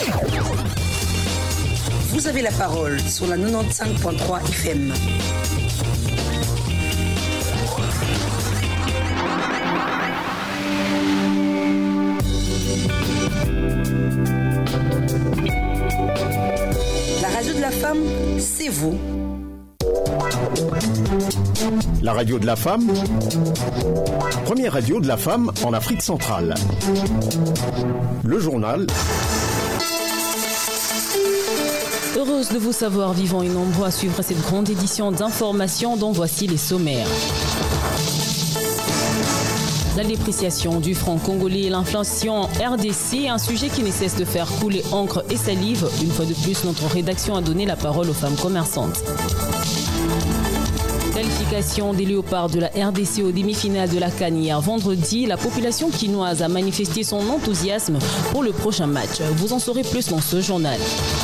Vous avez la parole sur la 95.3 FM. La radio de la femme, c'est vous. La radio de la femme, première radio de la femme en Afrique centrale. Le journal. Heureuse de vous savoir vivant et nombreux à suivre cette grande édition d'information dont voici les sommaires. La dépréciation du franc congolais et l'inflation en RDC, un sujet qui ne cesse de faire couler encre et salive. Une fois de plus, notre rédaction a donné la parole aux femmes commerçantes. Qualification des léopards de la RDC aux demi-finales de la CAN hier vendredi. La population quinoise a manifesté son enthousiasme pour le prochain match. Vous en saurez plus dans ce journal.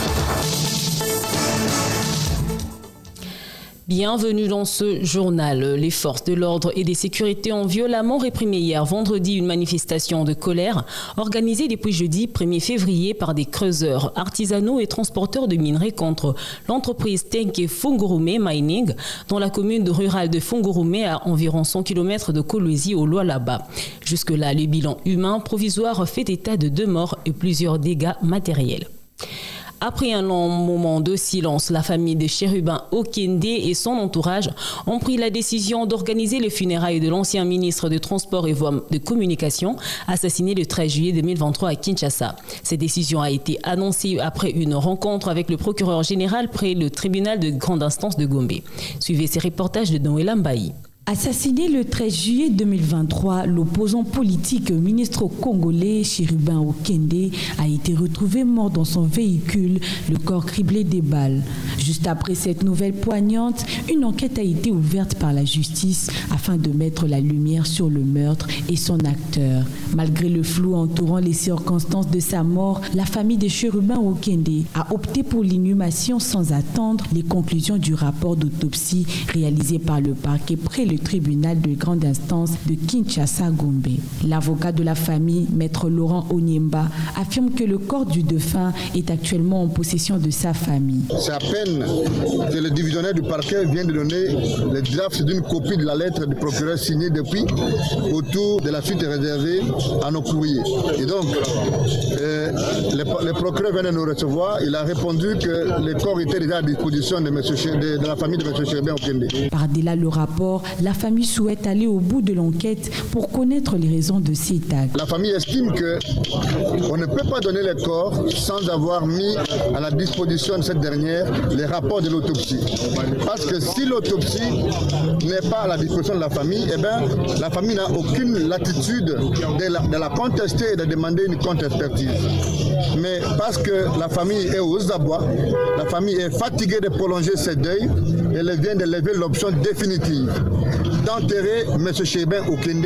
Bienvenue dans ce journal. Les forces de l'ordre et des sécurités ont violemment réprimé hier vendredi une manifestation de colère organisée depuis jeudi 1er février par des creuseurs artisanaux et transporteurs de minerais contre l'entreprise Tenke Fungurume Mining dans la commune rurale de Fungurume à environ 100 km de Kolwezi au Lualaba. Jusque-là, le bilan humain provisoire fait état de 2 morts et plusieurs dégâts matériels. Après un long moment de silence, la famille de Chérubin Okende et son entourage ont pris la décision d'organiser les funérailles de l'ancien ministre de Transport et Voies de Communication, assassiné le 13 juillet 2023 à Kinshasa. Cette décision a été annoncée après une rencontre avec le procureur général près le tribunal de grande instance de Gombe. Suivez ces reportages de Noël Mbaï. Assassiné le 13 juillet 2023, l'opposant politique ministre congolais Chérubin Okende a été retrouvé mort dans son véhicule, le corps criblé des balles. Juste après cette nouvelle poignante, une enquête a été ouverte par la justice afin de mettre la lumière sur le meurtre et son acteur. Malgré le flou entourant les circonstances de sa mort, la famille de Chérubin Okende a opté pour l'inhumation sans attendre les conclusions du rapport d'autopsie réalisé par le parquet près le tribunal de grande instance de Kinshasa-Gombe. L'avocat de la famille, maître Laurent Onyemba, affirme que le corps du défunt est actuellement en possession de sa famille. C'est à peine que le divisionnaire du parquet vient de donner le draft d'une copie de la lettre du procureur signée depuis autour de la suite réservée à nos courriers. Et donc, le procureur vient de nous recevoir. Il a répondu que le corps était déjà à disposition de la famille de M. Chérubin Okende. Par-delà le rapport, la famille souhaite aller au bout de l'enquête pour connaître les raisons de cet acte. La famille estime qu'on ne peut pas donner le corps sans avoir mis à la disposition de cette dernière les rapports de l'autopsie. Parce que si l'autopsie n'est pas à la disposition de la famille, eh bien, la famille n'a aucune latitude de la contester et de demander une contre-expertise. Mais parce que la famille est aux abois, la famille est fatiguée de prolonger ses deuils, elle vient de lever l'option définitive d'enterrer M. Chérubin Okende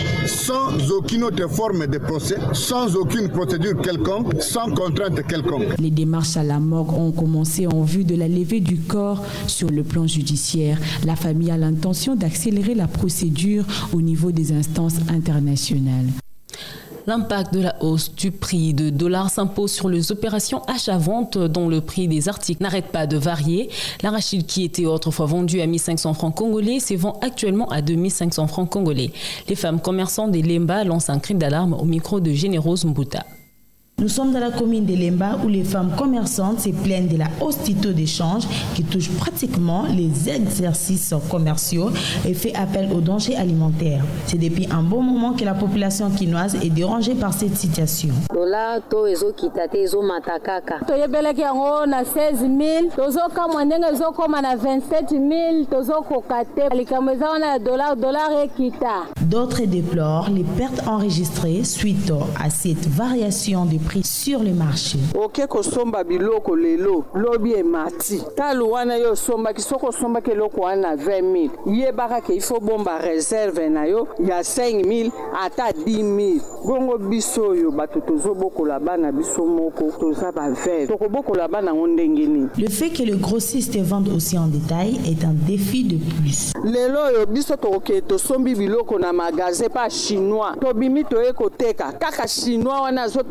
sans aucune autre forme de procès, sans aucune procédure quelconque, sans contrainte quelconque. Les démarches à la morgue ont commencé en vue de la levée du corps. Sur le plan judiciaire, la famille a l'intention d'accélérer la procédure au niveau des instances internationales. L'impact de la hausse du prix de dollars s'impose sur les opérations achat-vente dont le prix des articles n'arrête pas de varier. L'arachide qui était autrefois vendu à 1500 francs congolais se vend actuellement à 2500 francs congolais. Les femmes commerçantes des Lemba lancent un cri d'alarme au micro de Générose Mbuta. Nous sommes dans la commune de Lemba où les femmes commerçantes se plaignent de la hausse du taux d'échange qui touche pratiquement les exercices commerciaux et fait appel aux dangers alimentaires. C'est depuis un bon moment que la population quinoise est dérangée par cette situation. Dollar to ezo kitate ezo matakaka. Toyebeleki yango na 16 000, tozo kamwa ndenge ezo koma na 27 000, tozo kokate. Likambo eza wana dollar ekita. D'autres déplorent les pertes enregistrées suite à cette variation de prix sur le marché. Ok ko somba biloko lelo lobi e mati. Talu wana yo somba kisoko somba ke loko wana 20 000. Ye baka ke ifo bomba réserve na yo ya 5 000 ata 10 000. Gongo biso yo bato tozo boko la bana biso moko toza ba ver. Toko boko la bana ngondengeni. Le fait que le grossiste vende aussi en détail est un défi de plus. Lelo yo biso to ke to sombi biloko na magasin pas chinois. To bimi to eko teka kaka chinois wana zo teka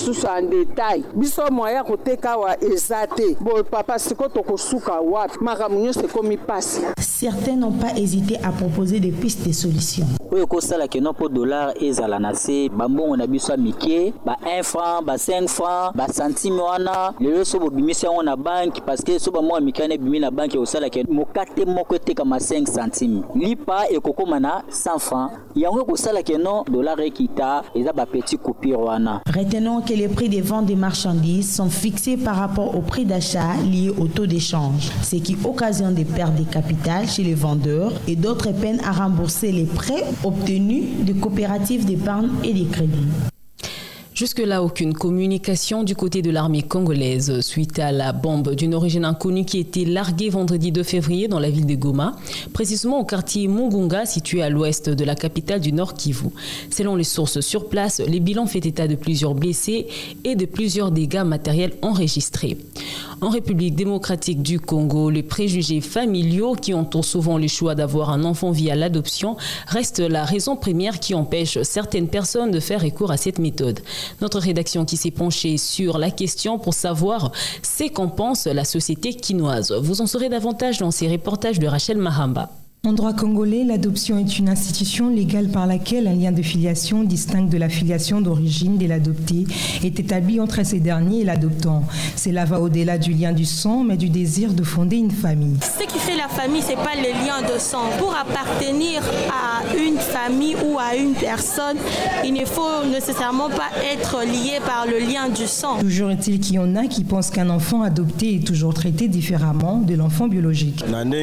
mosusu en détail biso moya koteka wa ezate bo papa siko tokosuka wapi makambo nyonso ekomi pasi. Certains n'ont pas hésité à proposer des pistes de solutions. Oui, kosala ke no po dollar ezala na se bambongo na biso mike ba 1 franc ba 5 francs ba centime wana lelo so bobimisa on na banque parce que so ba mo mikane bimi na banque osala ke mokate moko te kama 5 centimes lipa ekokoma na 100 francs yango kosala ke no dollar ekita eza ba petit coupure wana. Retenons que les prix des ventes des marchandises sont fixés par rapport au prix d'achat lié au taux d'échange, ce qui occasionne des pertes de capital chez les vendeurs et d'autres peinent à rembourser les prêts obtenus des coopératives d'épargne et de crédit. Jusque-là, aucune communication du côté de l'armée congolaise suite à la bombe d'une origine inconnue qui a été larguée vendredi 2 février dans la ville de Goma, précisément au quartier Mugunga, situé à l'ouest de la capitale du Nord Kivu. Selon les sources sur place, les bilans fait état de plusieurs blessés et de plusieurs dégâts matériels enregistrés. En République démocratique du Congo, les préjugés familiaux qui entourent souvent le choix d'avoir un enfant via l'adoption restent la raison première qui empêche certaines personnes de faire recours à cette méthode. Notre rédaction qui s'est penchée sur la question pour savoir ce qu'en pense la société quinoise. Vous en saurez davantage dans ces reportages de Rachel Mahamba. En droit congolais, l'adoption est une institution légale par laquelle un lien de filiation distinct de la filiation d'origine de l'adopté est établi entre ces derniers et l'adoptant. Cela va au-delà du lien du sang, mais du désir de fonder une famille. Ce qui fait la famille, ce n'est pas le lien de sang. Pour appartenir à une famille ou à une personne, il ne faut nécessairement pas être lié par le lien du sang. Toujours est-il qu'il y en a qui pensent qu'un enfant adopté est toujours traité différemment de l'enfant biologique.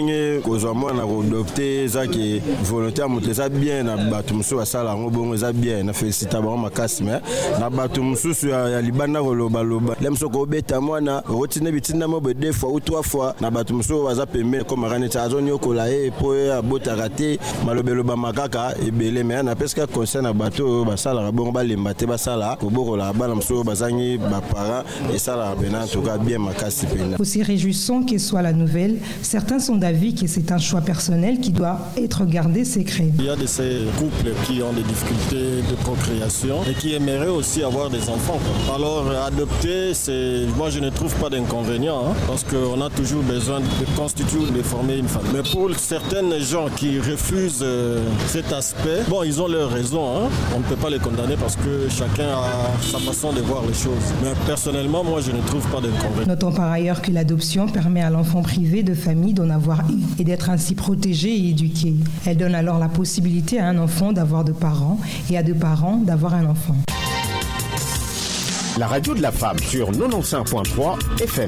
Zaki volontaire muteza bien na batu musu asala ngobongo za bien na félicita ba makasi mais na batu musu ya libanda koloba loba lemso ko beta mwana rotine bitina mo be 2 fois ou 3 fois na batu musu waza pembe comme rane tazoni okola po ya bota raté malobelo ba makaka ebele mais na pesca concerne bato basala bongo ba lembate basala ko bokola bana musu bazangi ba parents et sala bena en tout cas bien makasi pena. Aussi réjouissant que soit la nouvelle, certains sont d'avis que c'est un choix personnel qui doit être gardé secret. Il y a de ces couples qui ont des difficultés de procréation et qui aimeraient aussi avoir des enfants. Alors adopter, moi je ne trouve pas d'inconvénient parce qu'on a toujours besoin de constituer ou de former une famille. Mais pour certaines gens qui refusent cet aspect, bon ils ont leur raison, on ne peut pas les condamner parce que chacun a sa façon de voir les choses. Mais personnellement, moi je ne trouve pas d'inconvénient. Notons par ailleurs que l'adoption permet à l'enfant privé de famille d'en avoir une et d'être ainsi protégé et éduqué. Elle donne alors la possibilité à un enfant d'avoir 2 parents et à 2 parents d'avoir un enfant. La radio de la femme sur 95.3 FM.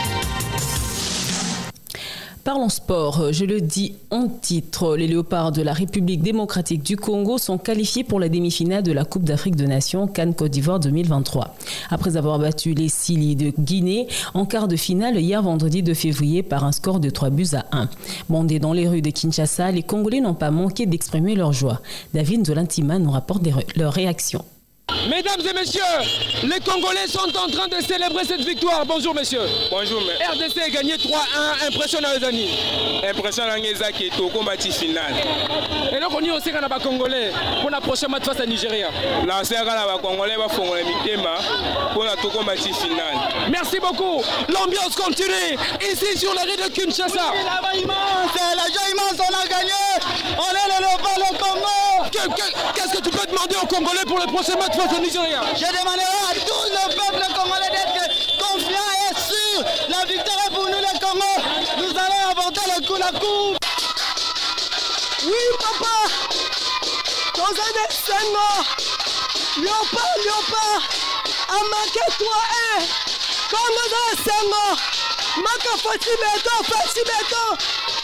Parlons sport, je le dis en titre, les Léopards de la République démocratique du Congo sont qualifiés pour la demi-finale de la Coupe d'Afrique des Nations Cannes Côte d'Ivoire 2023. Après avoir battu les Sili de Guinée en quart de finale hier vendredi 2 février par un score de 3-1. Bandés dans les rues de Kinshasa, les Congolais n'ont pas manqué d'exprimer leur joie. David Nzolantima nous rapporte leurs réactions. Mesdames et messieurs, les Congolais sont en train de célébrer cette victoire. Bonjour messieurs. Bonjour. RDC a gagné 3-1. Impressionnant les amis. Impressionnant les amis qui au combat final. Et donc on y aussi qu'on a pas Congolais pour la prochaine match face à Nigeria. Là c'est qu'on a pas Congolais va faire le mitema pour la combat final. Merci beaucoup. L'ambiance continue ici sur la rue de Kinshasa. C'est la joie immense, on a gagné. On est le Congo. Qu'est-ce que tu peux demander aux Congolais pour le prochain match face au Nigeria? Je demanderai à tout le peuple congolais d'être confiant et sûr. La victoire est pour nous les Congo. Nous allons apporter la coupe. Oui papa. Dans un Sengo. Léopard. Amake 3-1. Congo dans un Sengo. Maka Fatimeto.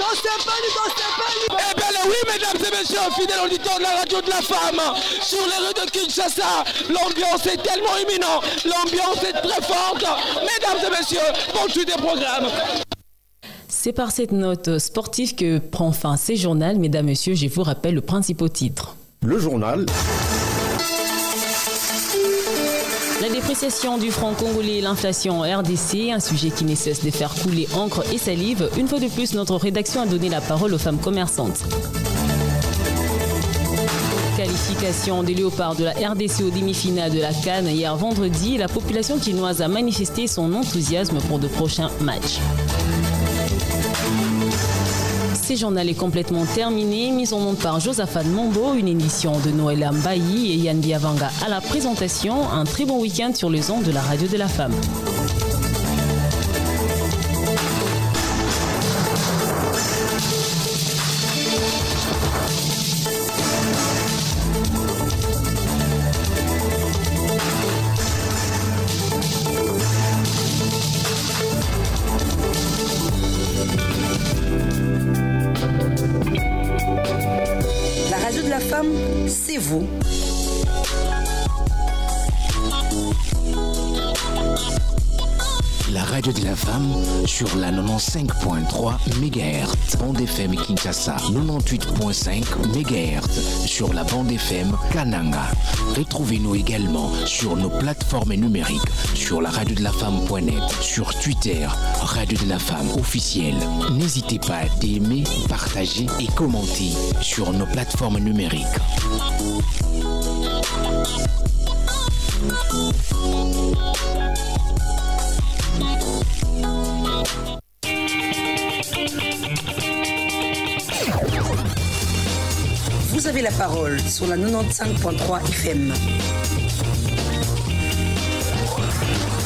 Eh bien oui, mesdames et messieurs, fidèles auditeurs de la radio de la femme, sur les rues de Kinshasa, l'ambiance est tellement imminente, l'ambiance est très forte. Mesdames et messieurs, poursuite des programmes. C'est par cette note sportive que prend fin ces journaux. Mesdames et messieurs, je vous rappelle le principal titre. Le journal. La dépréciation du franc congolais et l'inflation en RDC, un sujet qui ne cesse de faire couler encre et salive. Une fois de plus, notre rédaction a donné la parole aux femmes commerçantes. Qualification des Léopards de la RDC aux demi-finales de la CAN hier vendredi, la population quinoise a manifesté son enthousiasme pour de prochains matchs. Ce journal est complètement terminé, mise en onde par Josaphat Mombo, une édition de Noël Mbayi et Yann Biavanga à la présentation. Un très bon week-end sur les ondes de la Radio de la Femme. C'est vous. La radio de la femme sur la 95.3 MHz, bande FM Kinshasa, 98.5 MHz sur la bande FM Kananga. Retrouvez-nous également sur nos plateformes numériques, sur la radio de la femme.net, sur Twitter, Radio de la Femme officielle. N'hésitez pas à aimer, partager et commenter sur nos plateformes numériques. Vous avez la parole sur la 95.3 FM.